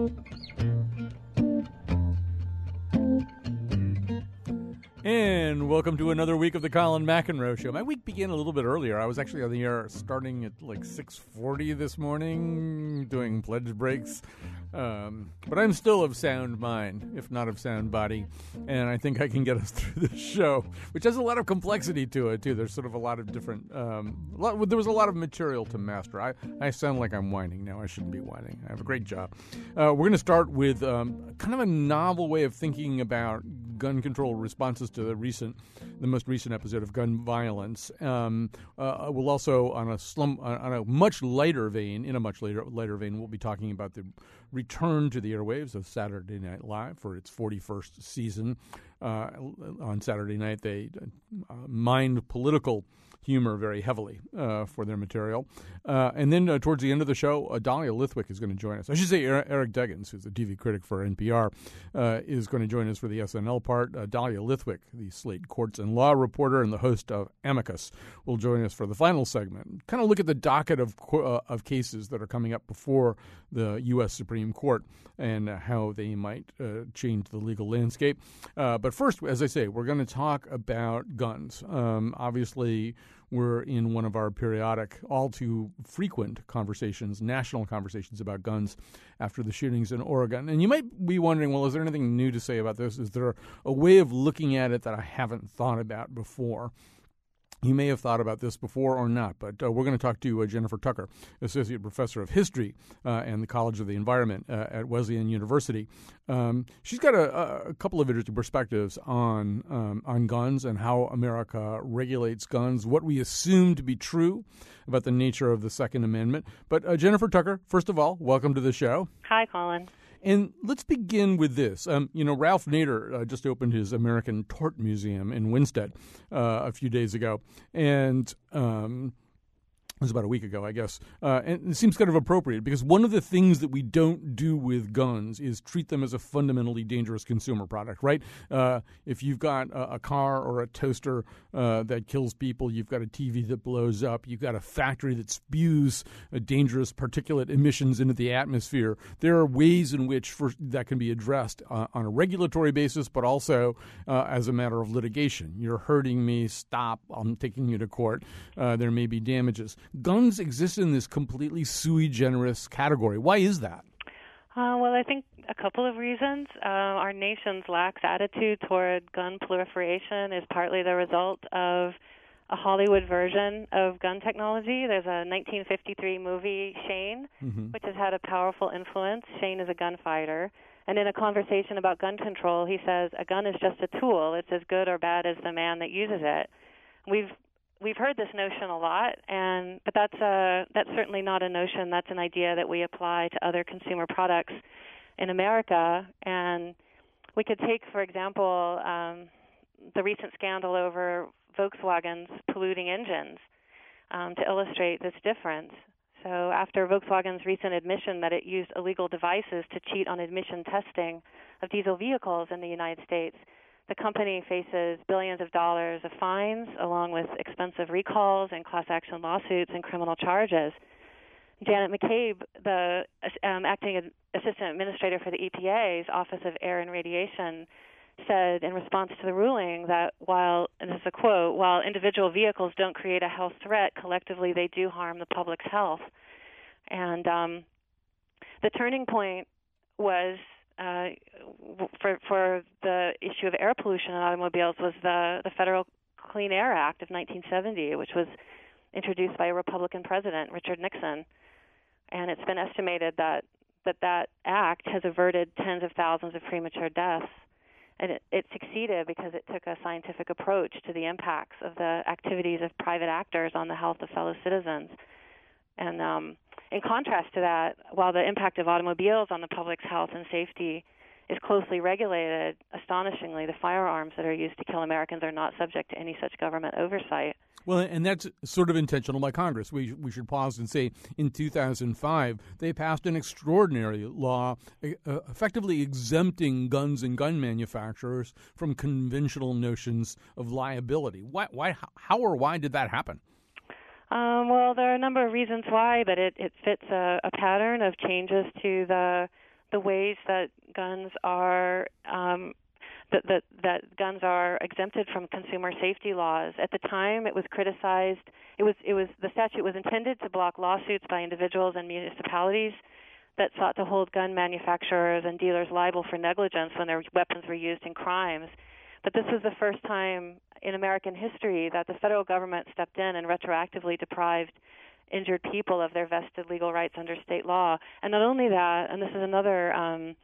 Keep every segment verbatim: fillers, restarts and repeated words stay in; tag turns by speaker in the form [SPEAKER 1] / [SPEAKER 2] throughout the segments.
[SPEAKER 1] And welcome to another week of the Colin McEnroe Show. My week began a little bit earlier. I was actually on the air starting at like six forty this morning, doing pledge breaks. Um, but I'm still of sound mind, if not of sound body. And I think I can get us through this show, which has a lot of complexity to it, too. There's sort of a lot of different... Um, a lot, there was a lot of material to master. I, I sound like I'm whining now. I shouldn't be whining. I have a great job. Uh, we're going to start with um, kind of a novel way of thinking about gun control responses to the recent, the most recent episode of gun violence. Um, uh, we'll also, on a slum, on a much lighter vein, in a much later lighter vein, we'll be talking about the return to the airwaves of Saturday Night Live for its forty-first season. Uh, on Saturday night, they uh, mined political humor very heavily uh, for their material. Uh, and then uh, towards the end of the show, uh, Dahlia Lithwick is going to join us. I should say Eric, Eric Deggans, who's a T V critic for N P R, uh, is going to join us for the S N L part. Uh, Dahlia Lithwick, the Slate Courts and Law reporter and the host of Amicus, will join us for the final segment. Kind of look at the docket of uh, of cases that are coming up before the U S Supreme Court and uh, how they might uh, change the legal landscape. Uh, but first, as I say, we're going to talk about guns. Um, obviously, we're in one of our periodic, all too frequent conversations, national conversations about guns after the shootings in Oregon. And you might be wondering, well, is there anything new to say about this? Is there a way of looking at it that I haven't thought about before? You may have thought about this before or not, but uh, we're going to talk to uh, Jennifer Tucker, Associate Professor of History uh, and the College of the Environment uh, at Wesleyan University. Um, she's got a, a couple of interesting perspectives on um, on guns and how America regulates guns, what we assume to be true about the nature of the Second Amendment. But uh, Jennifer Tucker, first of all, welcome to the show.
[SPEAKER 2] Hi, Colin.
[SPEAKER 1] And let's begin with this. Um, you know, Ralph Nader uh, just opened his American Tort Museum in Winstead uh, a few days ago. And um, it was about a week ago, I guess. Uh, and it seems kind of appropriate because one of the things that we don't do with guns is treat them as a fundamentally dangerous consumer product, right? Uh, if you've got a, a car or a toaster uh, that kills people, you've got a T V that blows up, you've got a factory that spews uh, dangerous particulate emissions into the atmosphere, there are ways in which for, that can be addressed uh, on a regulatory basis, but also uh, as a matter of litigation. You're hurting me, stop, I'm taking you to court. Uh, there may be damages. Guns exist in this completely sui generis category. Why is that?
[SPEAKER 2] Uh, well, I think a couple of reasons. Uh, our nation's lax attitude toward gun proliferation is partly the result of a Hollywood version of gun technology. There's a nineteen fifty-three movie, Shane, mm-hmm. which has had a powerful influence. Shane is a gunfighter. And in a conversation about gun control, he says, a gun is just a tool. It's as good or bad as the man that uses it. We've We've heard this notion a lot, and but that's a, that's certainly not a notion. That's an idea that we apply to other consumer products in America. And we could take, for example, um, the recent scandal over Volkswagen's polluting engines um, to illustrate this difference. So after Volkswagen's recent admission that it used illegal devices to cheat on emission testing of diesel vehicles in the United States, the company faces billions of dollars of fines, along with expensive recalls and class action lawsuits and criminal charges. Janet McCabe, the um, acting assistant administrator for the E P A's Office of Air and Radiation, said in response to the ruling that while, and this is a quote, while individual vehicles don't create a health threat, collectively they do harm the public's health. And um, the turning point was Uh, for for the issue of air pollution in automobiles was the, the Federal Clean Air Act of nineteen seventy, which was introduced by a Republican president, Richard Nixon. And it's been estimated that that, that act has averted tens of thousands of premature deaths. And it, it succeeded because it took a scientific approach to the impacts of the activities of private actors on the health of fellow citizens. And um, in contrast to that, while the impact of automobiles on the public's health and safety is closely regulated, astonishingly, the firearms that are used to kill Americans are not subject to any such government oversight.
[SPEAKER 1] Well, and that's sort of intentional by Congress. We we should pause and say in two thousand five, they passed an extraordinary law uh, effectively exempting guns and gun manufacturers from conventional notions of liability. Why, why, how or why did that happen?
[SPEAKER 2] Um, well, there are a number of reasons why, but it, it fits a, a pattern of changes to the the ways that guns are um, that, that that guns are exempted from consumer safety laws. At the time, it was criticized. It was it was the statute was intended to block lawsuits by individuals and municipalities that sought to hold gun manufacturers and dealers liable for negligence when their weapons were used in crimes. But this was the first time in American history that the federal government stepped in and retroactively deprived injured people of their vested legal rights under state law. And not only that, and this is another um,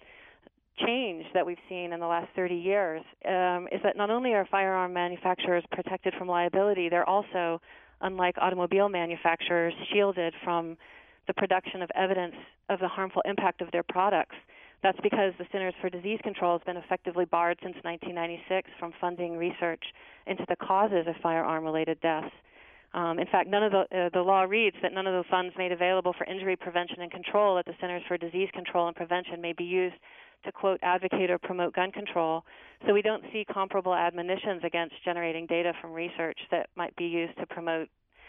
[SPEAKER 2] change that we've seen in the last thirty years, um, is that not only are firearm manufacturers protected from liability, they're also, unlike automobile manufacturers, shielded from the production of evidence of the harmful impact of their products. That's because the Centers for Disease Control has been effectively barred since nineteen ninety-six from funding research into the causes of firearm-related deaths. Um, in fact, none of the uh, the law reads that none of the funds made available for injury prevention and control at the Centers for Disease Control and Prevention may be used to, quote, advocate or promote gun control. So we don't see comparable admonitions against generating data from research that might be used to promote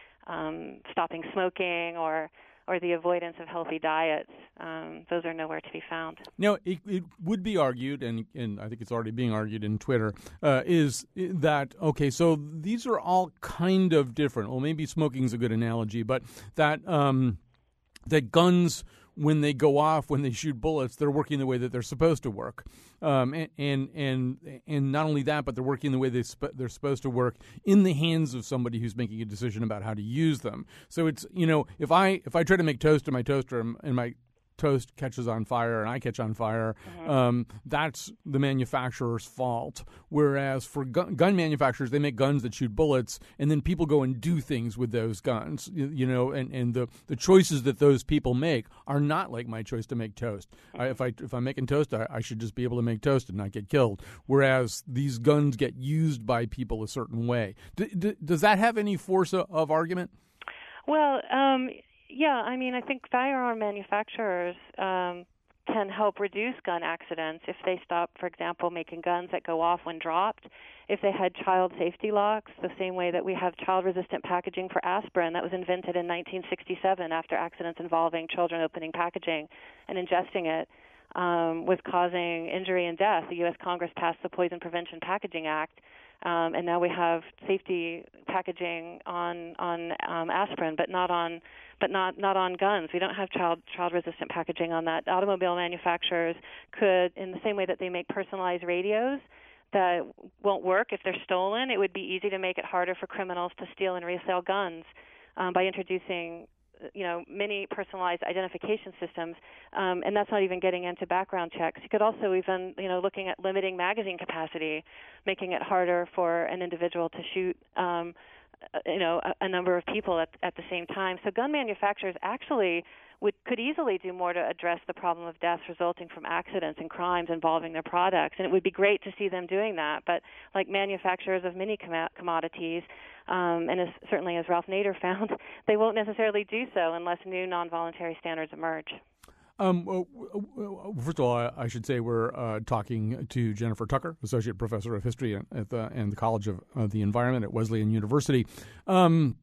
[SPEAKER 2] um, stopping smoking or or the avoidance of healthy diets. Um, those are nowhere to be found.
[SPEAKER 1] Now, it, it would be argued, and, and I think it's already being argued in Twitter, uh, is that, okay, so these are all kind of different. Well, maybe smoking is a good analogy, but that um, that guns, when they go off, when they shoot bullets, they're working the way that they're supposed to work. Um, and, and and and not only that, but they're working the way they sp- they're supposed to work in the hands of somebody who's making a decision about how to use them. So it's, you know, if I if I try to make toast in my toaster and my toast catches on fire and I catch on fire, mm-hmm. um, that's the manufacturer's fault. Whereas for gun, gun manufacturers, they make guns that shoot bullets, and then people go and do things with those guns. You, you know, and, and the, the choices that those people make are not like my choice to make toast. I, if I if I'm making toast, I, I should just be able to make toast and not get killed. Whereas these guns get used by people a certain way. D- d- does that have any force of, of argument?
[SPEAKER 2] Well, um, yeah, I mean, I think firearm manufacturers um, can help reduce gun accidents if they stop, for example, making guns that go off when dropped. If they had child safety locks, the same way that we have child-resistant packaging for aspirin that was invented in nineteen sixty-seven after accidents involving children opening packaging and ingesting it um, was causing injury and death. The U S Congress passed the Poison Prevention Packaging Act, um, and now we have safety packaging on on um, aspirin, but not on but not, not on guns. We don't have child child resistant packaging on that. Automobile manufacturers could, in the same way that they make personalized radios that won't work if they're stolen, it would be easy to make it harder for criminals to steal and resell guns um, by introducing, you know, many personalized identification systems, um, and that's not even getting into background checks. You could also even, you know, looking at limiting magazine capacity, making it harder for an individual to shoot, um, you know, a, a number of people at, at the same time. So gun manufacturers actually would could easily do more to address the problem of deaths resulting from accidents and crimes involving their products, and it would be great to see them doing that. But like manufacturers of many com- commodities, um, and as, certainly as Ralph Nader found, they won't necessarily do so unless new non-voluntary standards emerge.
[SPEAKER 1] Um, well, first of all, I, I should say we're uh, talking to Jennifer Tucker, Associate Professor of History at the, and the College of uh, the Environment at Wesleyan University. Um,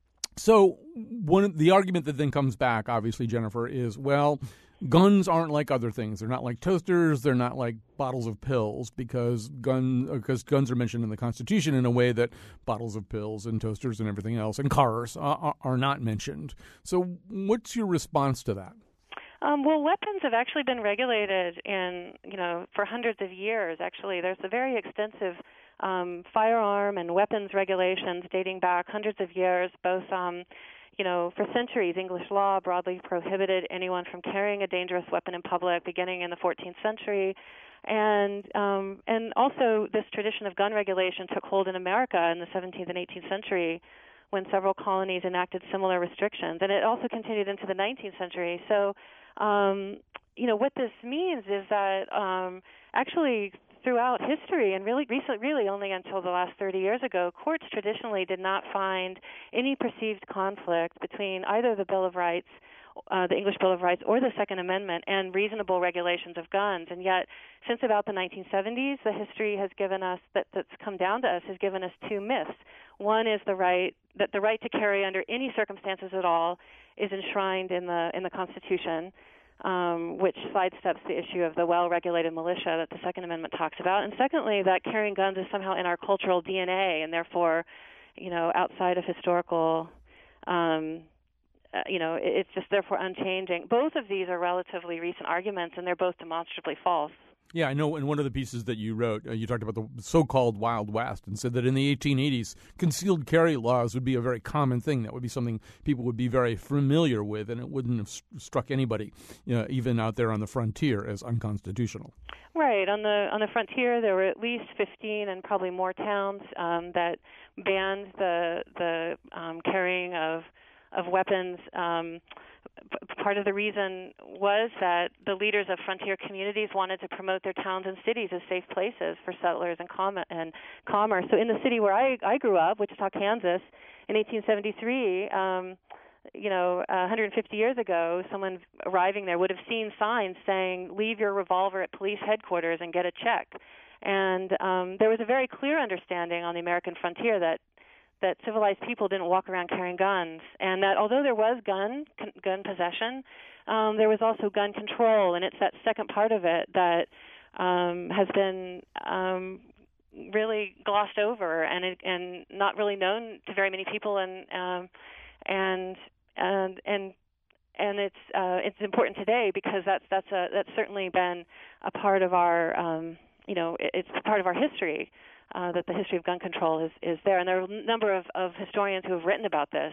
[SPEAKER 1] so one of the argument that then comes back, obviously, Jennifer, is, well, guns aren't like other things. They're not like toasters. They're not like bottles of pills because gun because guns are mentioned in the Constitution in a way that bottles of pills and toasters and everything else and cars are, are not mentioned. So what's your response to that?
[SPEAKER 2] Um, well, weapons have actually been regulated in, you know, for hundreds of years. Actually, there's a very extensive um, firearm and weapons regulations dating back hundreds of years. Both, um, you know, for centuries, English law broadly prohibited anyone from carrying a dangerous weapon in public, beginning in the fourteenth century. And um, and also, this tradition of gun regulation took hold in America in the seventeenth and eighteenth century, when several colonies enacted similar restrictions. And it also continued into the nineteenth century. So, um, you know, what this means is that um, actually throughout history, and really recently, really only until the last thirty years ago, courts traditionally did not find any perceived conflict between either the Bill of Rights, uh, the English Bill of Rights, or the Second Amendment and reasonable regulations of guns. And yet, since about the nineteen seventies, the history has given us, that, that's come down to us, has given us two myths. One is the right, that the right to carry under any circumstances at all is enshrined in the in the Constitution. um, which sidesteps the issue of the well-regulated militia that the Second Amendment talks about. And secondly, that carrying guns is somehow in our cultural D N A, and therefore, you know, outside of historical, um, uh, you know, it, it's just therefore unchanging. Both of these are relatively recent arguments, and they're both demonstrably false.
[SPEAKER 1] Yeah, I know in one of the pieces that you wrote, uh, you talked about the so-called Wild West and said that in the eighteen eighties, concealed carry laws would be a very common thing. That would be something people would be very familiar with, and it wouldn't have st- struck anybody, you know, even out there on the frontier, as unconstitutional.
[SPEAKER 2] Right. On the on the frontier, there were at least fifteen and probably more towns um, that banned the the um, carrying of of weapons. Um, Part of the reason was that the leaders of frontier communities wanted to promote their towns and cities as safe places for settlers and, com- and commerce. So in the city where I, I grew up, Wichita, Kansas, in eighteen seventy-three, um, you know, uh, one hundred fifty years ago, someone arriving there would have seen signs saying, leave your revolver at police headquarters and get a check. And um, there was a very clear understanding on the American frontier that that civilized people didn't walk around carrying guns, and that although there was gun con- gun possession, um, there was also gun control, and it's that second part of it that um, has been um, really glossed over and it, and not really known to very many people, and um, and and and and it's uh, it's important today because that's that's a that's certainly been a part of our um, you know it, it's part of our history. Uh, that the history of gun control is, is there. And there are a number of, of historians who have written about this.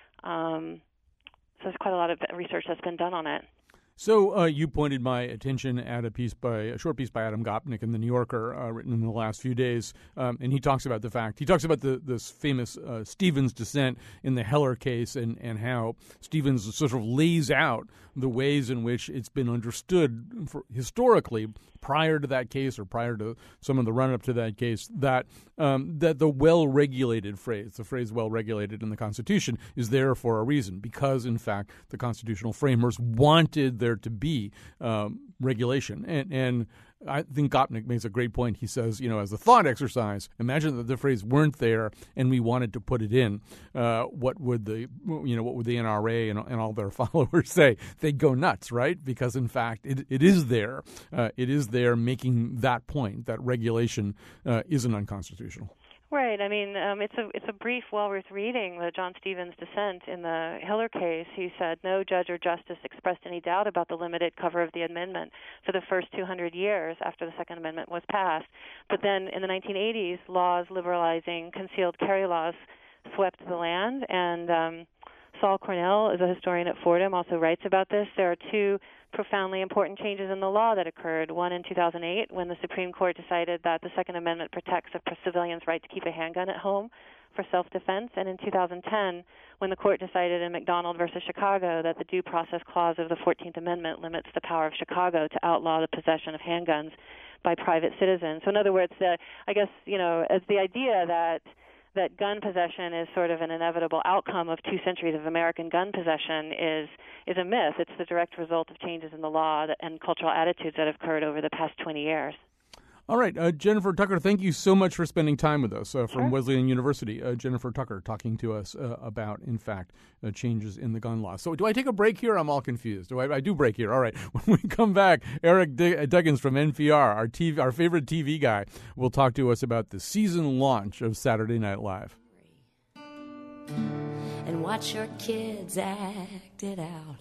[SPEAKER 2] Um, so there's quite a lot of research that's been done on it.
[SPEAKER 1] So uh, you pointed my attention at a piece by a short piece by Adam Gopnik in the New Yorker, uh, written in the last few days, um, and he talks about the fact he talks about the this famous uh, Stevens dissent in the Heller case, and and how Stevens sort of lays out the ways in which it's been understood for, historically prior to that case or prior to some of the run up to that case that um, that the well-regulated phrase, the phrase "well-regulated" in the Constitution, is there for a reason, because in fact the constitutional framers wanted there to be um, regulation. And, and I think Gopnik makes a great point. He says, you know, as a thought exercise, imagine that the phrase weren't there and we wanted to put it in. Uh, what would the, you know, what would the N R A and, and all their followers say? They'd go nuts, right? Because in fact, it, it is there. Uh, it is there making that point that regulation uh, isn't unconstitutional.
[SPEAKER 2] Right. I mean, um, it's a it's a brief, well worth reading. The John Stevens dissent in the Heller case. He said no judge or justice expressed any doubt about the limited cover of the amendment for the first two hundred years after the Second Amendment was passed. But then in the nineteen eighties, laws liberalizing concealed carry laws swept the land. And um, Saul Cornell is a historian at Fordham, also writes about this. There are two profoundly important changes in the law that occurred. One in two thousand eight, when the Supreme Court decided that the Second Amendment protects a civilian's right to keep a handgun at home for self-defense, and in two thousand ten, when the court decided in McDonald versus Chicago that the Due Process Clause of the fourteenth Amendment limits the power of Chicago to outlaw the possession of handguns by private citizens. So in other words, the, I guess, you know, as the idea that that gun possession is sort of an inevitable outcome of two centuries of American gun possession is is a myth. It's the direct result of changes in the law that, and cultural attitudes that have occurred over the past twenty years.
[SPEAKER 1] All right, uh, Jennifer Tucker, thank you so much for spending time with us uh, from
[SPEAKER 2] Sure. Wesleyan
[SPEAKER 1] University. Uh, Jennifer Tucker talking to us uh, about, in fact, uh, changes in the gun law. So do I take a break here? I'm all confused. Do I, I do break here. All right. When we come back, Eric Deggans from N P R, our T V, our favorite T V guy, will talk to us about the season launch of Saturday Night Live.
[SPEAKER 3] And watch your kids act it out.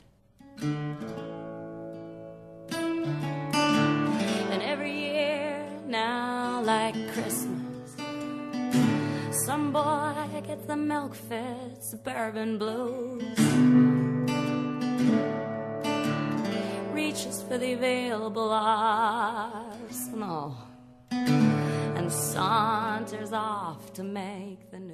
[SPEAKER 3] And every year now, like Christmas, some boy gets the milk-fed suburban blues, reaches for the available arsenal, and saunters off to make the news.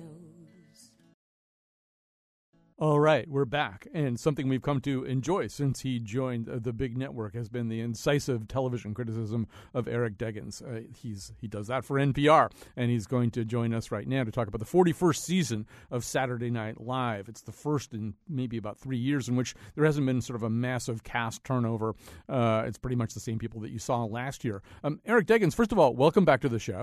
[SPEAKER 1] All right, we're back, and something we've come to enjoy since he joined uh, the big network has been the incisive television criticism of Eric Deggans. Uh, he's he does that for N P R, and he's going to join us right now to talk about the forty-first season of Saturday Night Live. It's the first in maybe about three years in which there hasn't been sort of a massive cast turnover. Uh, it's pretty much the same people that you saw last year. Um, Eric Deggans, first of all, welcome back to the show.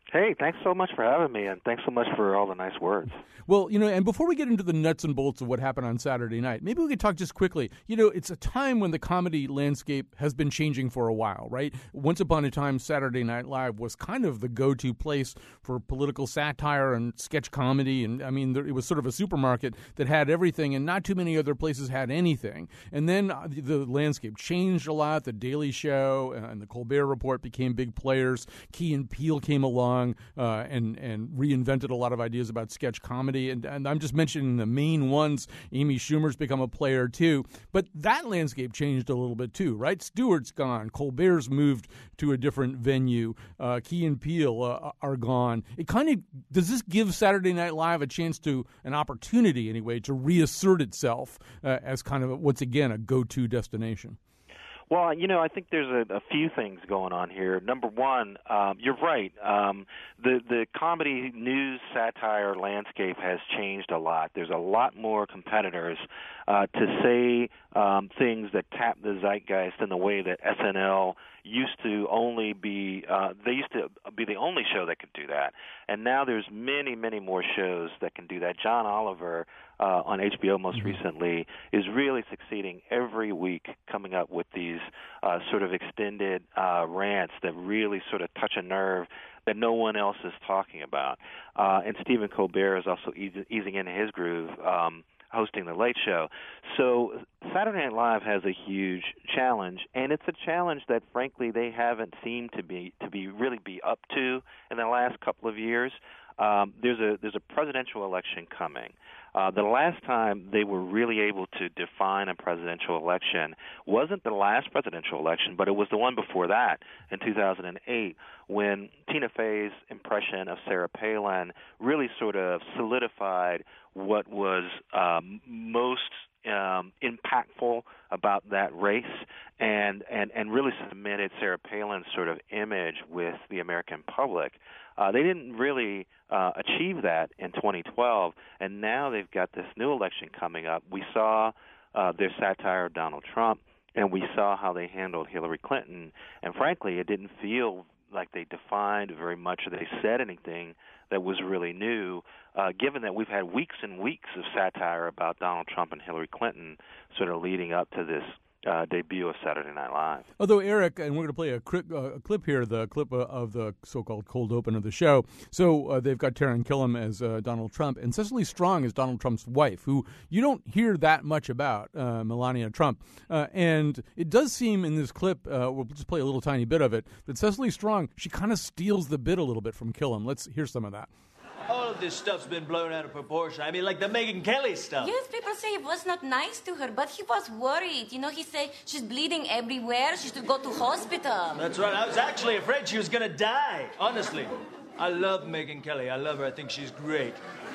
[SPEAKER 4] Hey, thanks so much for having me, and thanks so much for all the nice words.
[SPEAKER 1] Well, you know, and before we get into the nuts and bolts of what happened on Saturday night, maybe we could talk just quickly. You know, it's a time when the comedy landscape has been changing for a while, right? Once upon a time, Saturday Night Live was kind of the go-to place for political satire and sketch comedy. And, I mean, there, it was sort of a supermarket that had everything, and not too many other places had anything. And then uh, the, the landscape changed a lot. The Daily Show and the Colbert Report became big players. Key and Peele came along uh, and, and reinvented a lot of ideas about sketch comedy. And, and I'm just mentioning the main ones. Amy Schumer's become a player, too. But that landscape changed a little bit, too, right? Stewart's gone. Colbert's moved to a different venue. Uh, Key and Peele uh, are gone. It kind of – does this give Saturday Night Live a chance to – an opportunity, anyway, to reassert itself uh, as kind of, once again, a go-to destination?
[SPEAKER 4] Well, you know, I think there's a, a few things going on here. Number one, um, you're right. Um, the the comedy news satire landscape has changed a lot. There's a lot more competitors uh, to say um, things that tap the zeitgeist in the way that S N L used to only be. Uh, they used to be the only show that could do that, and now there's many, many more shows that can do that. John Oliver uh, on H B O most recently is really succeeding every week, coming up with these uh, sort of extended uh, rants that really sort of touch a nerve that no one else is talking about. Uh, and Stephen Colbert is also easing, easing into his groove, um, hosting The Late Show. So Saturday Night Live has a huge challenge, and it's a challenge that, frankly, they haven't seemed to be to be really be up to in the last couple of years. Um, there's a there's a presidential election coming. Uh, the last time they were really able to define a presidential election wasn't the last presidential election, but it was the one before that in two thousand eight, when Tina Fey's impression of Sarah Palin really sort of solidified what was um, most um, impactful about that race, and, and, and really cemented Sarah Palin's sort of image with the American public. Uh, they didn't really uh, achieve that in twenty twelve, and now they've got this new election coming up. We saw uh, their satire of Donald Trump, and we saw how they handled Hillary Clinton, and frankly, it didn't feel like they defined very much or they said anything that was really new, uh, given that we've had weeks and weeks of satire about Donald Trump and Hillary Clinton sort of leading up to this Uh, debut of Saturday Night Live.
[SPEAKER 1] Although, Eric, and we're going to play a, cri- uh, a clip here, the clip uh, of the so-called cold open of the show. So uh, they've got Taran Killam as uh, Donald Trump and Cecily Strong as Donald Trump's wife, who you don't hear that much about, uh, Melania Trump. Uh, and it does seem in this clip, uh, we'll just play a little tiny bit of it, that Cecily Strong, she kind of steals the bit a little bit from Killam. Let's hear some of that.
[SPEAKER 5] All of this stuff's been blown out of proportion. I mean, like the Megyn Kelly stuff.
[SPEAKER 3] Yes, people say it was not nice to her, but he was worried. You know, he said she's bleeding everywhere. She should go to hospital.
[SPEAKER 5] That's right. I was actually afraid she was going to die. Honestly. I love Megyn Kelly. I love her. I think she's great.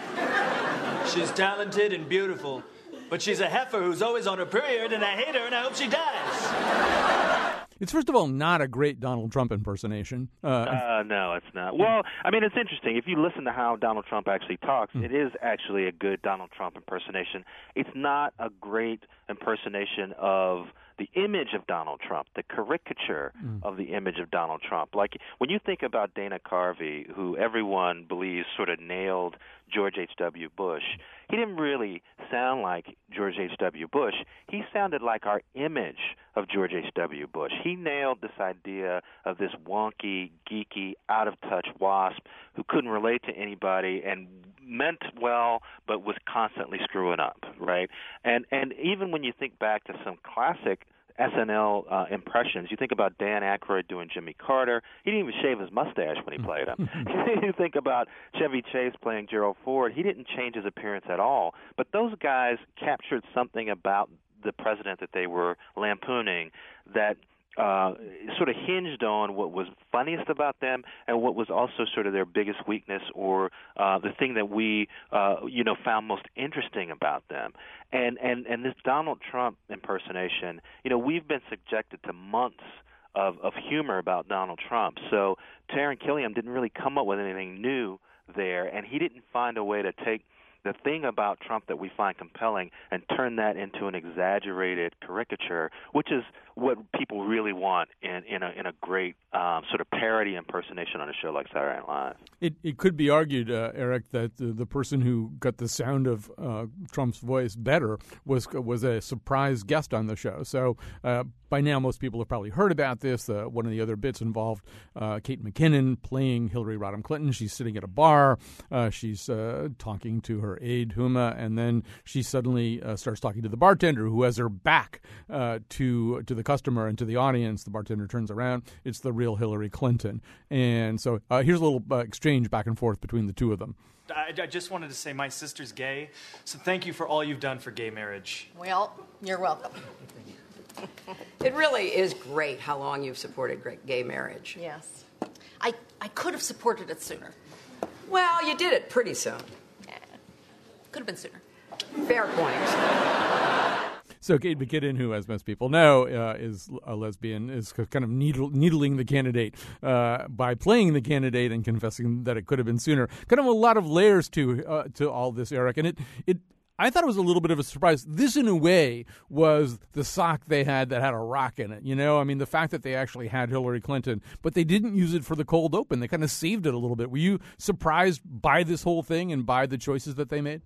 [SPEAKER 5] She's talented and beautiful, but she's a heifer who's always on her period, and I hate her, and I hope she dies.
[SPEAKER 1] It's, first of all, not a great Donald Trump impersonation. Uh,
[SPEAKER 4] uh, no, it's not. Well, I mean, it's interesting. If you listen to how Donald Trump actually talks, mm. it is actually a good Donald Trump impersonation. It's not a great impersonation of the image of Donald Trump, the caricature mm. of the image of Donald Trump. Like, when you think about Dana Carvey, who everyone believes sort of nailed George H W. Bush, he didn't really sound like George H W. Bush. He sounded like our image of George H W. Bush. He nailed this idea of this wonky, geeky, out-of-touch wasp who couldn't relate to anybody and meant well but was constantly screwing up, right? And and even when you think back to some classic S N L uh, impressions, you think about Dan Aykroyd doing Jimmy Carter. He didn't even shave his mustache when he played him. You think about Chevy Chase playing Gerald Ford. He didn't change his appearance at all. But those guys captured something about the president that they were lampooning that uh, sort of hinged on what was funniest about them and what was also sort of their biggest weakness, or uh, the thing that we, uh, you know, found most interesting about them. And, and, and this Donald Trump impersonation, you know, we've been subjected to months of, of humor about Donald Trump. So Taran Killam didn't really come up with anything new there, and he didn't find a way to take the thing about Trump that we find compelling and turn that into an exaggerated caricature, which is what people really want in, in, a, in a great um, sort of parody impersonation on a show like Saturday Night Live.
[SPEAKER 1] It, it could be argued, uh, Eric, that the, the person who got the sound of uh, Trump's voice better was was a surprise guest on the show. So uh, by now, most people have probably heard about this. Uh, one of the other bits involved uh, Kate McKinnon playing Hillary Rodham Clinton. She's sitting at a bar. Uh, she's uh, talking to her aide, Huma, and then she suddenly uh, starts talking to the bartender, who has her back uh, to to the customer and to the audience. The bartender turns around. It's the real Hillary Clinton. And so uh, here's a little uh, exchange back and forth between the two of them.
[SPEAKER 5] I, I just wanted to say my sister's gay, so thank you for all you've done for gay marriage.
[SPEAKER 6] Well, you're welcome.
[SPEAKER 7] It really is great how long you've supported great gay marriage.
[SPEAKER 6] Yes. I, I could have supported it sooner.
[SPEAKER 7] Well, you did it pretty soon.
[SPEAKER 6] Yeah. Could have been sooner.
[SPEAKER 7] Fair point.
[SPEAKER 1] So Kate McKinnon, who, as most people know, uh, is a lesbian, is kind of needle, needling the candidate uh, by playing the candidate and confessing that it could have been sooner. Kind of a lot of layers to uh, to all this, Eric. And it it I thought it was a little bit of a surprise. This, in a way, was the sock they had that had a rock in it. You know, I mean, the fact that they actually had Hillary Clinton, but they didn't use it for the cold open. They kind of saved it a little bit. Were you surprised by this whole thing and by the choices that they made?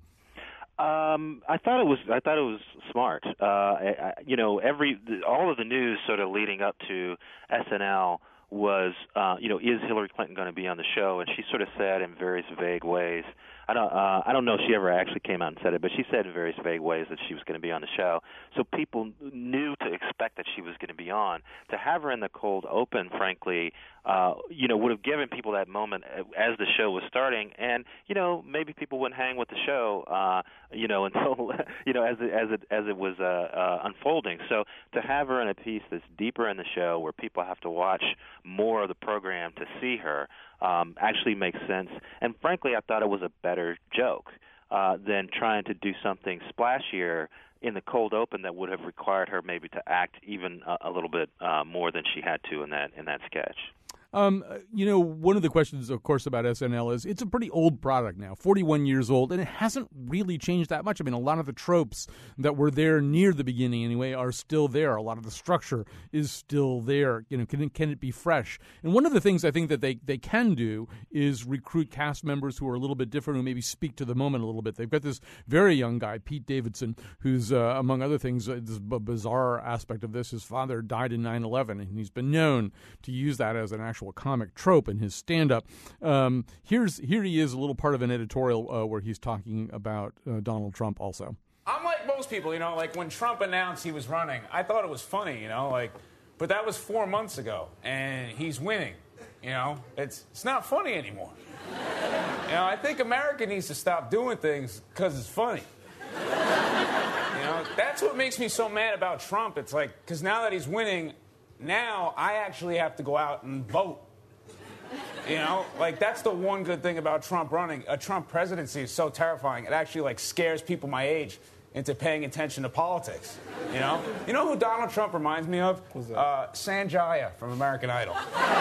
[SPEAKER 4] Um, I thought it was. I thought it was smart. Uh, I, I, you know, every all of the news sort of leading up to S N L was, uh, you know, is Hillary Clinton going to be on the show? And she sort of said in various vague ways. I don't. Uh, I don't know if she ever actually came out and said it, but she said in various vague ways that she was going to be on the show. So people knew to expect that she was going to be on. To have her in the cold open, frankly, uh, you know, would have given people that moment as the show was starting, and you know, maybe people wouldn't hang with the show, uh, you know, until you know, as it as it as it was uh, uh, unfolding. So to have her in a piece that's deeper in the show, where people have to watch more of the program to see her, um, actually makes sense. And frankly, I thought it was a better joke uh, than trying to do something splashier in the cold open that would have required her maybe to act even a, a little bit uh, more than she had to in that in that sketch.
[SPEAKER 1] Um, you know, one of the questions, of course, about S N L is it's a pretty old product now, forty-one years old, and it hasn't really changed that much. I mean, a lot of the tropes that were there near the beginning anyway are still there. A lot of the structure is still there. You know, can it, can it be fresh? And one of the things I think that they, they can do is recruit cast members who are a little bit different, who maybe speak to the moment a little bit. They've got this very young guy, Pete Davidson, who's, uh, among other things, uh, this b- bizarre aspect of this, his father died in nine eleven, and he's been known to use that as an actual comic trope in his stand-up. Um, here's here he is, a little part of an editorial uh, where he's talking about uh, Donald Trump also.
[SPEAKER 8] I'm like most people, you know, like when Trump announced he was running, I thought it was funny, you know, like, but that was four months ago, and he's winning, you know. It's it's not funny anymore. You know, I think America needs to stop doing things because it's funny. You know, that's what makes me so mad about Trump. It's like, because now that he's winning, now I actually have to go out and vote. You know, like, that's the one good thing about Trump running. A Trump presidency is so terrifying. It actually, like, scares people my age into paying attention to politics, you know? You know who Donald Trump reminds me of? Uh, Sanjaya from American Idol.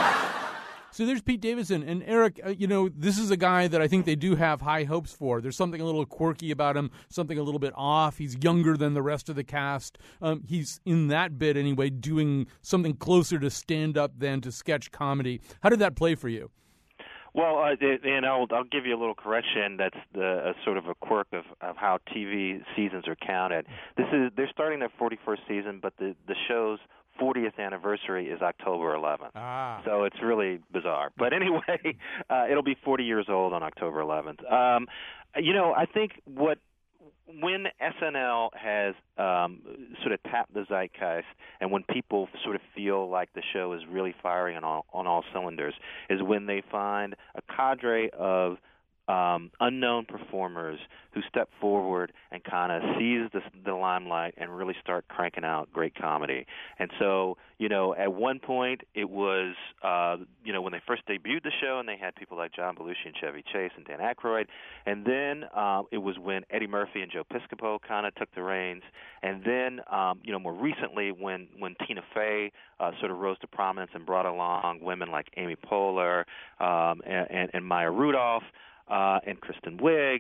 [SPEAKER 1] So there's Pete Davidson. And Eric, uh, you know, this is a guy that I think they do have high hopes for. There's something a little quirky about him, something a little bit off. He's younger than the rest of the cast. Um, he's, in that bit anyway, doing something closer to stand-up than to sketch comedy. How did that play for you?
[SPEAKER 4] Well, uh, and I'll, I'll give you a little correction. That's the a sort of a quirk of, of how T V seasons are counted. This is they're starting their forty-first season, but the the show's fortieth anniversary is October eleventh.
[SPEAKER 1] Ah.
[SPEAKER 4] So it's really bizarre. But anyway, uh, it'll be forty years old on October eleventh. Um, you know, I think what when S N L has um, sort of tapped the zeitgeist, and when people sort of feel like the show is really firing on all on all cylinders, is when they find a cadre of um, unknown performers who step forward and kind of seize the, the limelight and really start cranking out great comedy. And so, you know, at one point it was, uh, you know, when they first debuted the show and they had people like John Belushi and Chevy Chase and Dan Aykroyd. And then um, it was when Eddie Murphy and Joe Piscopo kind of took the reins. And then, um, you know, more recently when, when Tina Fey uh, sort of rose to prominence and brought along women like Amy Poehler um, and, and, and Maya Rudolph. Uh, and Kristen Wiig,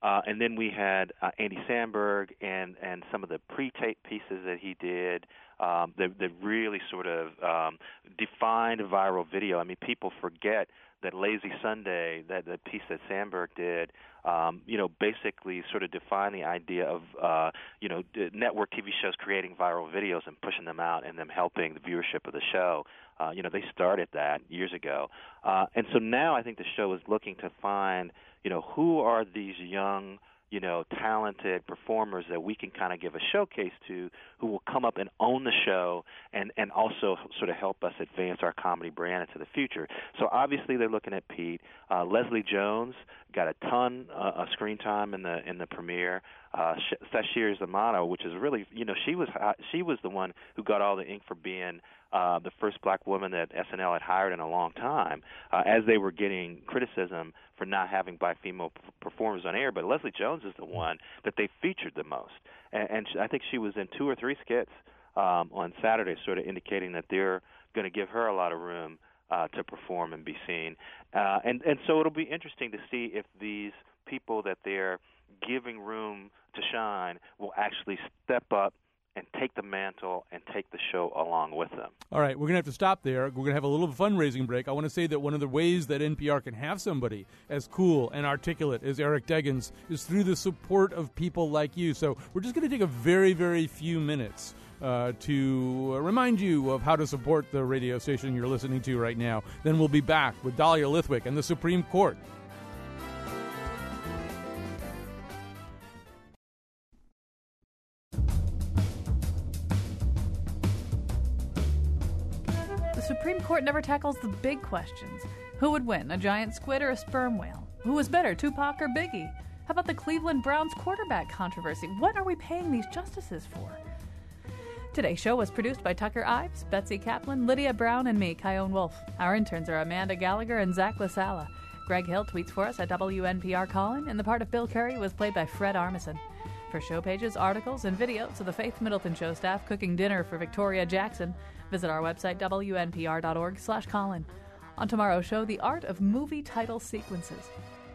[SPEAKER 4] Uh, and then we had uh, Andy Samberg and, and some of the pre-tape pieces that he did um, that, that really sort of um, defined viral video. I mean, people forget that Lazy Sunday, that the piece that Samberg did, um, you know, basically sort of defined the idea of, uh, you know, network T V shows creating viral videos and pushing them out and them helping the viewership of the show. Uh, you know, they started that years ago. Uh, and so now I think the show is looking to find, you know, who are these young, you know, talented performers that we can kind of give a showcase to, who will come up and own the show and, and also sort of help us advance our comedy brand into the future. So obviously they're looking at Pete. Uh, Leslie Jones got a ton uh, of screen time in the in the premiere. Uh, Sashir Zamata, which is really, you know, she was she was the one who got all the ink for being uh, the first black woman that S N L had hired in a long time, uh, as they were getting criticism for not having black female p- performers on air. But Leslie Jones is the one that they featured the most, and, and I think she was in two or three skits um, on Saturday, sort of indicating that they're going to give her a lot of room uh, to perform and be seen. Uh, and and so it'll be interesting to see if these people that they're giving room to shine will actually step up and take the mantle and take the show along with them.
[SPEAKER 1] All right, we're going to have to stop there. We're going to have a little fundraising break. I want to say that one of the ways that N P R can have somebody as cool and articulate as Eric Deggans is through the support of people like you. So we're just going to take a very, very few minutes uh, to remind you of how to support the radio station you're listening to right now. Then we'll be back with Dahlia Lithwick and the Supreme Court.
[SPEAKER 9] The Supreme Court never tackles the big questions. Who would win, a giant squid or a sperm whale? Who was better, Tupac or Biggie? How about the Cleveland Browns quarterback controversy? What are we paying these justices for? Today's show was produced by Tucker Ives, Betsy Kaplan, Lydia Brown, and me, Kyone Wolf. Our interns are Amanda Gallagher and Zach LaSala. Greg Hill tweets for us at W N P R Colin, and the part of Bill Curry was played by Fred Armisen. For show pages, articles, and videos of the Faith Middleton Show staff cooking dinner for Victoria Jackson, visit our website, W N P R dot org slash Colin. On tomorrow's show, the art of movie title sequences.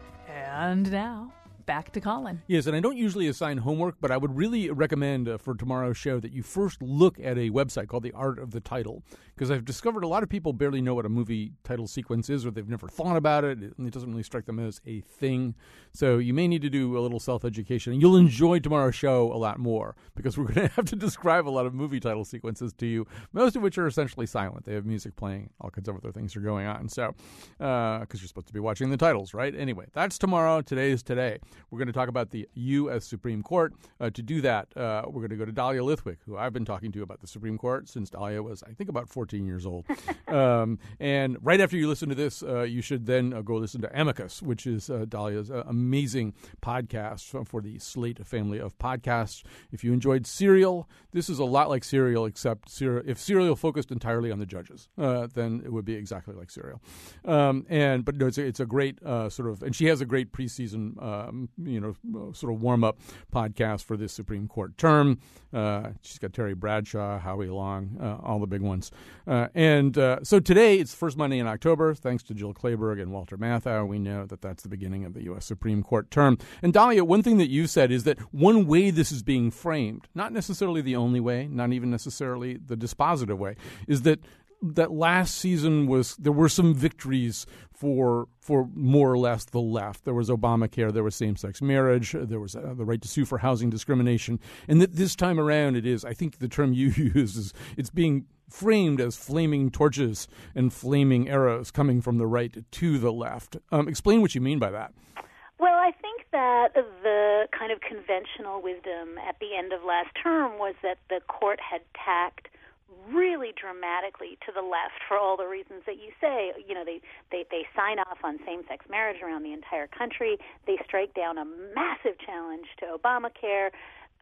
[SPEAKER 9] And now, back to Colin.
[SPEAKER 1] Yes, and I don't usually assign homework, but I would really recommend uh, for tomorrow's show that you first look at a website called The Art of the Title, because I've discovered a lot of people barely know what a movie title sequence is, or they've never thought about it, and it doesn't really strike them as a thing. So you may need to do a little self-education, and you'll enjoy tomorrow's show a lot more, because we're going to have to describe a lot of movie title sequences to you, most of which are essentially silent. They have music playing, all kinds of other things are going on. So, because uh, you're supposed to be watching the titles, right? Anyway, that's tomorrow. Today is today. We're going to talk about the U S Supreme Court. Uh, to do that, uh, we're going to go to Dahlia Lithwick, who I've been talking to about the Supreme Court since Dahlia was, I think, about fourteen years old. um, and right after you listen to this, uh, you should then uh, go listen to Amicus, which is uh, Dahlia's uh, amazing podcast for the Slate family of podcasts. If you enjoyed Serial, this is a lot like Serial, except Serial, if Serial focused entirely on the judges, uh, then it would be exactly like Serial. Um, and but no, it's a, it's a great uh, sort of, and she has a great preseason, um, you know, sort of warm up podcast for this Supreme Court term. Uh, she's got Terry Bradshaw, Howie Long, uh, all the big ones. Uh, and uh, so today, it's the first Monday in October. Thanks to Jill Clayburgh and Walter Matthau, we know that that's the beginning of the U S Supreme Court term. And Dahlia, one thing that you said is that one way this is being framed, not necessarily the only way, not even necessarily the dispositive way, is that that last season was there were some victories for for more or less the left. There was Obamacare, there was same-sex marriage, there was uh, the right to sue for housing discrimination, and that this time around it is, I think the term you use is, it's being framed as flaming torches and flaming arrows coming from the right to the left. Um, explain what you mean by that.
[SPEAKER 10] Well, I think that the kind of conventional wisdom at the end of last term was that the court had tacked really dramatically to the left for all the reasons that you say. You know, they, they, they sign off on same-sex marriage around the entire country. They strike down a massive challenge to Obamacare.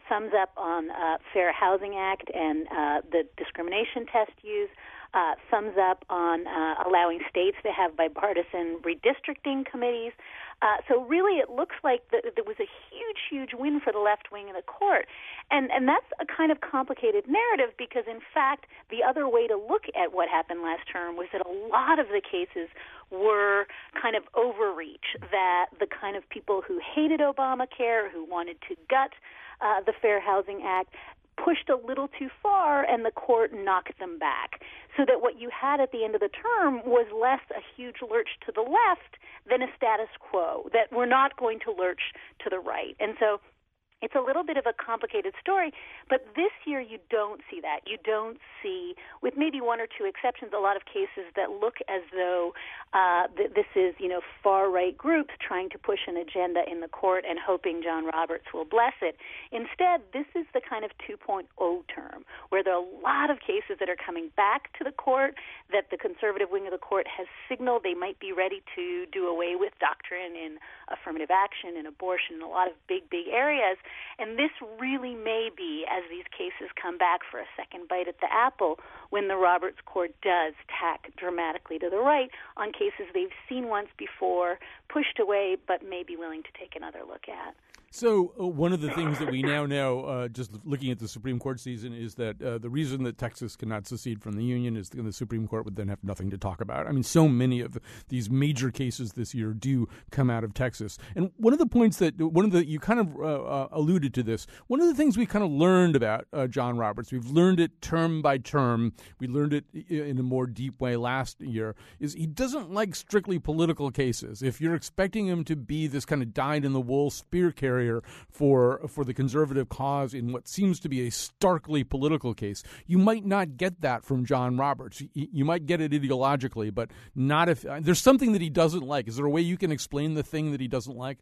[SPEAKER 10] thumbs up on uh, Fair Housing Act and uh, the discrimination test use, uh, thumbs up on uh, allowing states to have bipartisan redistricting committees. Uh, so really it looks like the, there was a huge, huge win for the left wing of the court. And, and that's a kind of complicated narrative because, in fact, the other way to look at what happened last term was that a lot of the cases were kind of overreach, that the kind of people who hated Obamacare, who wanted to gut uh, the Fair Housing Act, pushed a little too far, and the court knocked them back. So that what you had at the end of the term was less a huge lurch to the left than a status quo, that we're not going to lurch to the right. And so it's a little bit of a complicated story, but this year you don't see that. You don't see, with maybe one or two exceptions, a lot of cases that look as though uh, th- this is, you know, far-right groups trying to push an agenda in the court and hoping John Roberts will bless it. Instead, this is the kind of two point oh term, where there are a lot of cases that are coming back to the court, that the conservative wing of the court has signaled they might be ready to do away with doctrine in affirmative action and abortion in a lot of big, big areas. And this really may be, as these cases come back for a second bite at the apple, when the Roberts Court does tack dramatically to the right on cases they've seen once before, pushed away, but may be willing to take another look at.
[SPEAKER 1] So uh, one of the things that we now know, uh, just looking at the Supreme Court season, is that uh, the reason that Texas cannot secede from the Union is that the Supreme Court would then have nothing to talk about. I mean, so many of these major cases this year do come out of Texas. And one of the points that, one of the, you kind of uh, uh, alluded to this, one of the things we kind of learned about uh, John Roberts, we've learned it term by term, we learned it in a more deep way last year, is he doesn't like strictly political cases. If you're expecting him to be this kind of dyed-in-the-wool spear carrier for for the conservative cause in what seems to be a starkly political case, you might not get that from John Roberts. You, you might get it ideologically, but not if uh, there's something that he doesn't like. Is there a way you can explain the thing that he doesn't like?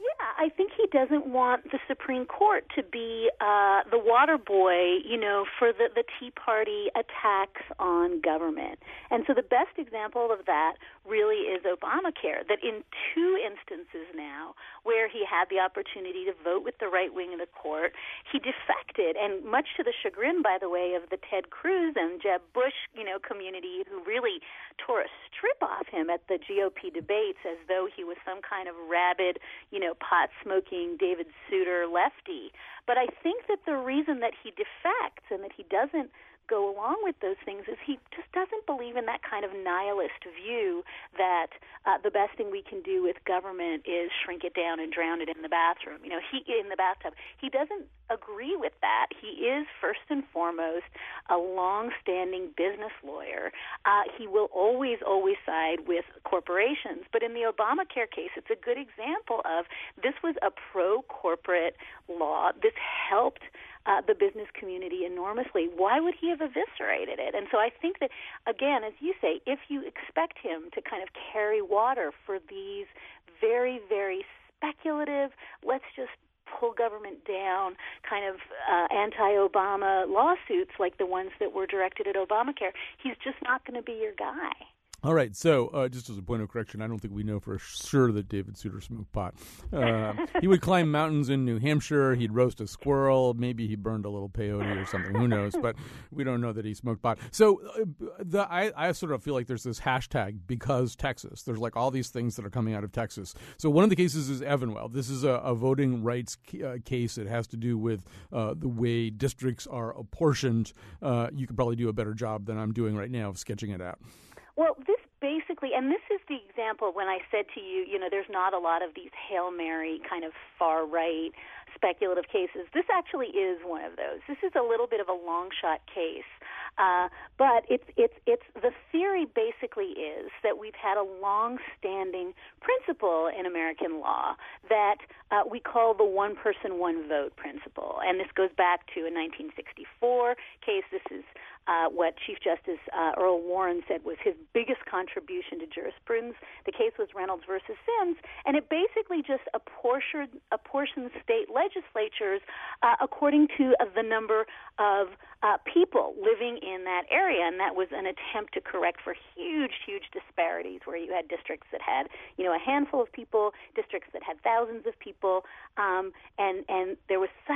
[SPEAKER 10] I think he doesn't want the Supreme Court to be uh, the water boy, you know, for the, the Tea Party attacks on government. And so the best example of that really is Obamacare, that in two instances now where he had the opportunity to vote with the right wing of the court, he defected, and much to the chagrin, by the way, of the Ted Cruz and Jeb Bush, you know, community, who really tore a strip off him at the G O P debates as though he was some kind of rabid, you know, pot-smoking David Souter lefty. But I think that the reason that he defects and that he doesn't go along with those things is he just doesn't believe in that kind of nihilist view that uh, the best thing we can do with government is shrink it down and drown it in the bathroom, you know, he in the bathtub. He doesn't agree with that. He is first and foremost a long-standing business lawyer. Uh, he will always, always side with corporations. But in the Obamacare case, it's a good example of this was a pro-corporate law. This helped Uh, the business community enormously. Why would he have eviscerated it? And so I think that, again, as you say, if you expect him to kind of carry water for these very, very speculative, let's just pull government down kind of uh, anti-Obama lawsuits like the ones that were directed at Obamacare, he's just not going to be your guy.
[SPEAKER 1] All right, so uh, just as a point of correction, I don't think we know for sure that David Souter smoked pot. Uh, he would climb mountains in New Hampshire. He'd roast a squirrel. Maybe he burned a little peyote or something. Who knows? But we don't know that he smoked pot. So uh, the, I, I sort of feel like there's this hashtag because Texas. There's like all these things that are coming out of Texas. So one of the cases is Evanwell. This is a, a voting rights c- uh, case. It has to do with uh, the way districts are apportioned. Uh, you could probably do a better job than I'm doing right now of sketching it out.
[SPEAKER 10] Well, this basically, and this is the example when I said to you, you know, there's not a lot of these Hail Mary kind of far-right speculative cases. This actually is one of those. This is a little bit of a long-shot case. Uh, but it's it's it's the theory basically is that we've had a long-standing principle in American law that uh, we call the one-person, one-vote principle. And this goes back to a nineteen sixty-four case. This is uh, what Chief Justice uh, Earl Warren said was his biggest contribution to jurisprudence. The case was Reynolds versus Sims, and it basically just apportioned, apportioned state legislatures uh, according to uh, the number of uh, people living in that area, and that was an attempt to correct for huge, huge disparities where you had districts that had, you know, a handful of people, districts that had thousands of people, um, and and there was such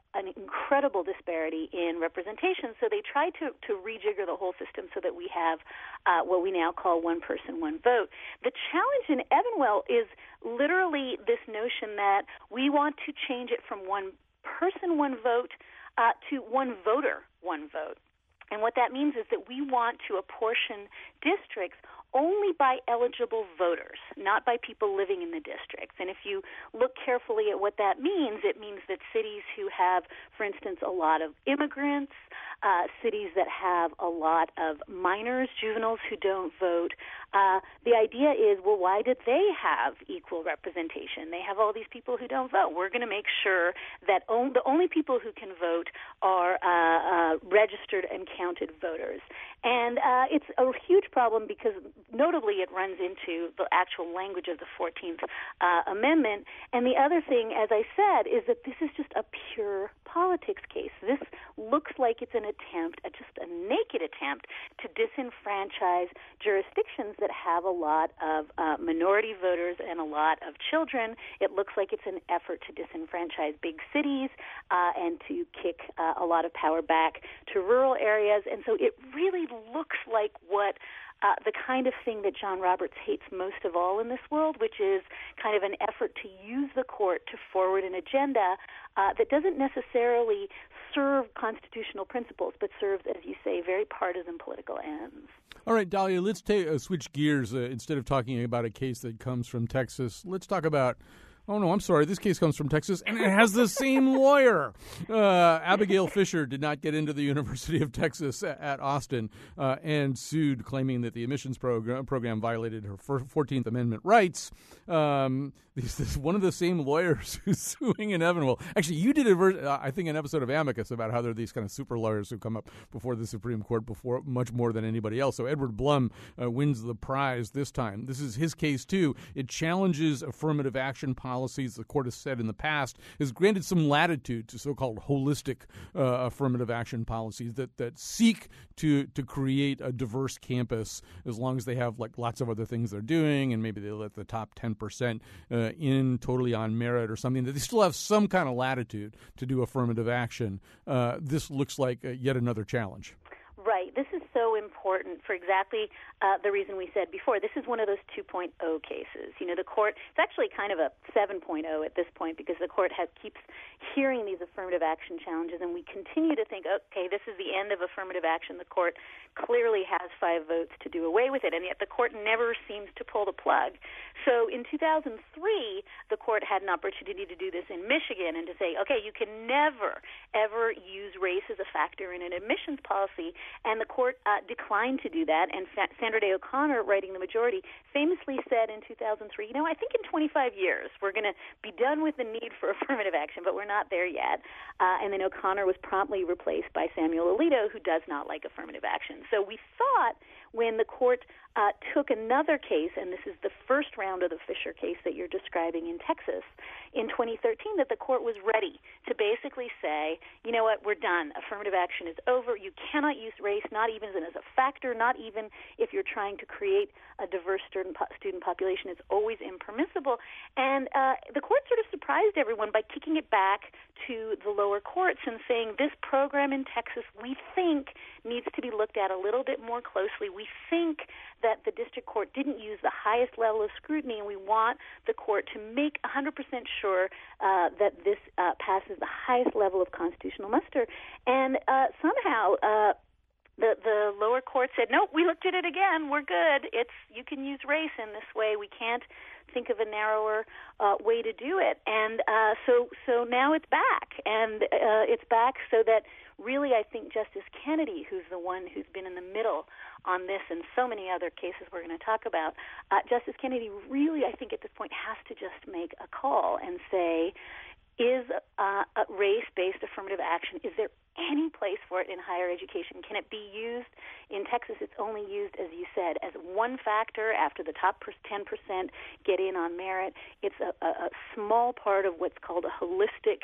[SPEAKER 10] an incredible disparity in representation. So they tried to, to rejigger the whole system so that we have uh, what we now call one person, one vote. The challenge in Evanwell is literally this notion that we want to change it from one person, one vote uh, to one voter, one vote. And what that means is that we want to apportion districts only by eligible voters, not by people living in the districts. And if you look carefully at what that means, it means that cities who have, for instance, a lot of immigrants, uh, cities that have a lot of minors, juveniles who don't vote, uh, the idea is, well, why did they have equal representation? They have all these people who don't vote. We're going to make sure that on, the only people who can vote are uh, uh, registered and counted voters. And uh, it's a huge problem because notably it runs into the actual language of the fourteenth uh, Amendment. And the other thing, as I said, is that this is just a pure politics case. This looks like it's an attempt, a, just a naked attempt, to disenfranchise jurisdictions that have a lot of uh, minority voters and a lot of children. It looks like it's an effort to disenfranchise big cities uh, and to kick uh, a lot of power back to rural areas. And so it really looks like what uh, the kind of thing that John Roberts hates most of all in this world, which is kind of an effort to use the court to forward an agenda uh, that doesn't necessarily serve constitutional principles, but serves, as you say, very partisan political ends.
[SPEAKER 1] All right, Dahlia, let's take, uh, switch gears. Uh, instead of talking about a case that comes from Texas, let's talk about Oh, no, I'm sorry. This case comes from Texas, and it has the same lawyer. Uh, Abigail Fisher did not get into the University of Texas at Austin uh, and sued, claiming that the admissions program, program violated her fourteenth Amendment rights. Um, this is one of the same lawyers who's suing in Evanwell. Actually, you did, a ver- uh, I think, an episode of Amicus about how there are these kind of super lawyers who come up before the Supreme Court before much more than anybody else. So Edward Blum uh, wins the prize this time. This is his case, too. It challenges affirmative action policy. Policies, the court has said in the past, has granted some latitude to so-called holistic uh, affirmative action policies that, that seek to to create a diverse campus as long as they have like lots of other things they're doing, and maybe they let the top ten percent uh, in totally on merit or something, that they still have some kind of latitude to do affirmative action. Uh, this looks like uh, yet another challenge.
[SPEAKER 10] Right. This is so important for exactly uh, the reason we said before. This is one of those two point oh cases. You know, the court, it's actually kind of a seven point oh at this point because the court has, keeps hearing these affirmative action challenges, and we continue to think, okay, this is the end of affirmative action. The court clearly has five votes to do away with it, and yet the court never seems to pull the plug. So in two thousand three, the court had an opportunity to do this in Michigan and to say, okay, you can never, ever use race as a factor in an admissions policy. And the court uh, declined to do that, and Fa- Sandra Day O'Connor, writing the majority, famously said in two thousand three, you know, I think in twenty-five years we're going to be done with the need for affirmative action, but we're not there yet. Uh, and then O'Connor was promptly replaced by Samuel Alito, who does not like affirmative action. So we thought when the court uh, took another case, and this is the first round of the Fisher case that you're describing in Texas, in twenty thirteen, that the court was ready to basically say, you know what, we're done. Affirmative action is over. You cannot use race, not even as a factor, not even if you're trying to create a diverse student, po- student population. It's always impermissible. And uh, the court sort of surprised everyone by kicking it back to the lower courts and saying this program in Texas, we think, needs to be looked at a little bit more closely. We think that the district court didn't use the highest level of scrutiny, and we want the court to make one hundred percent sure uh, that this uh, passes the highest level of constitutional muster. And uh, somehow uh, the the lower court said, no, we looked at it again. We're good. It's you can use race in this way. We can't think of a narrower uh, way to do it. And uh, so so now it's back, and uh, it's back so that really I think Justice Kennedy, who's the one who's been in the middle on this and so many other cases we're going to talk about, uh, Justice Kennedy really, I think at this point, has to just make a call and say, is uh, a race-based affirmative action, is there any place for it in higher education? Can it be used? In Texas, it's only used, as you said, as one factor after the top ten percent get in on merit. It's a, a, a small part of what's called a holistic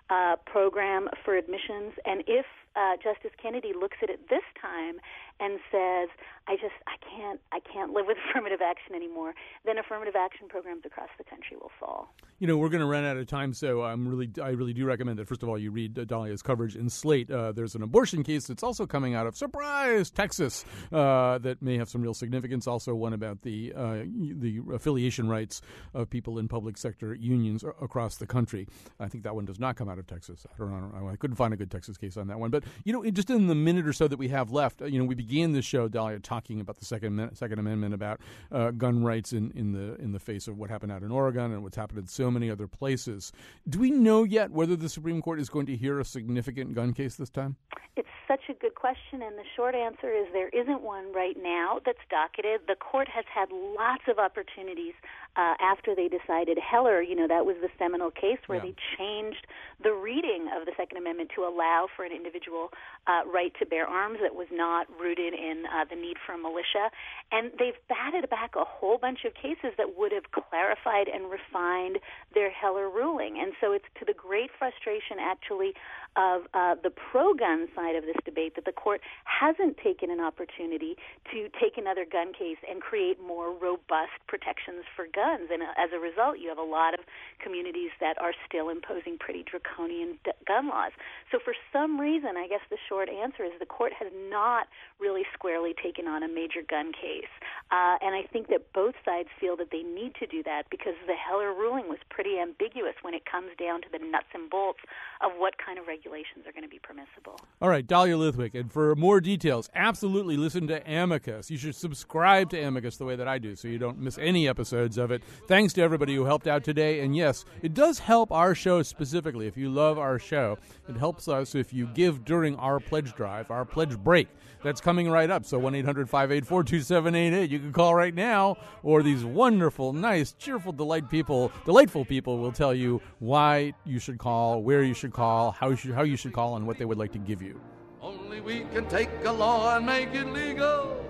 [SPEAKER 10] uh, program for admissions. And if uh, Justice Kennedy looks at it this time and says, I just, I can't, I can't live with affirmative action anymore, then affirmative action programs across the country will fall.
[SPEAKER 1] You know, we're going to run out of time, so I'm really, I really do recommend that, first of all, you read uh, Dahlia's coverage in Slate. Uh, there's an abortion case that's also coming out of, surprise, Texas, uh, that may have some real significance. Also one about the uh, the affiliation rights of people in public sector unions across the country. I think that one does not come out of Texas. I don't know. I couldn't find a good Texas case on that one. But, you know, just in the minute or so that we have left, you know, we began this show, Dahlia, talking about the Second Second Amendment, about uh, gun rights in, in the in the face of what happened out in Oregon and what's happened in so many other places. Do we know yet whether the Supreme Court is going to hear a significant gun case this time?
[SPEAKER 10] It's such a good question, and the short answer is there isn't one right now that's docketed. The court has had lots of opportunities uh, after they decided Heller. You know, that was the seminal case where yeah. they changed the reading of the Second Amendment to allow for an individual uh, right to bear arms that was not rooted in uh, the need for a militia. And they've batted back a whole bunch of cases that would have clarified and refined their Heller ruling. And so it's to the great frustration, actually, of uh, the pro-gun side of this debate that the court hasn't taken an opportunity to take another gun case and create more robust protections for guns. And uh, as a result, you have a lot of communities that are still imposing pretty draconian d- gun laws. So for some reason, I guess the short answer is the court has not really squarely taken on a major gun case. Uh, and I think that both sides feel that they need to do that because the Heller ruling was pretty ambiguous when it comes down to the nuts and bolts of what kind of regulations are going to be permissible.
[SPEAKER 1] All right, Dahlia Lithwick, and for more details, absolutely listen to Amicus. You should subscribe to Amicus the way that I do so you don't miss any episodes of it. Thanks to everybody who helped out today. And yes, it does help our show specifically. If you love our show, it helps us if you give during our pledge drive, our pledge break. That's coming right up. So one eight hundred five eight four two seven eight eight. You can call right now, or these wonderful, nice, cheerful, delight people, delightful people will tell you why you should call, where you should call, how you should, how you should call, and what they would like to give you.
[SPEAKER 11] Only we can take a law and make it legal.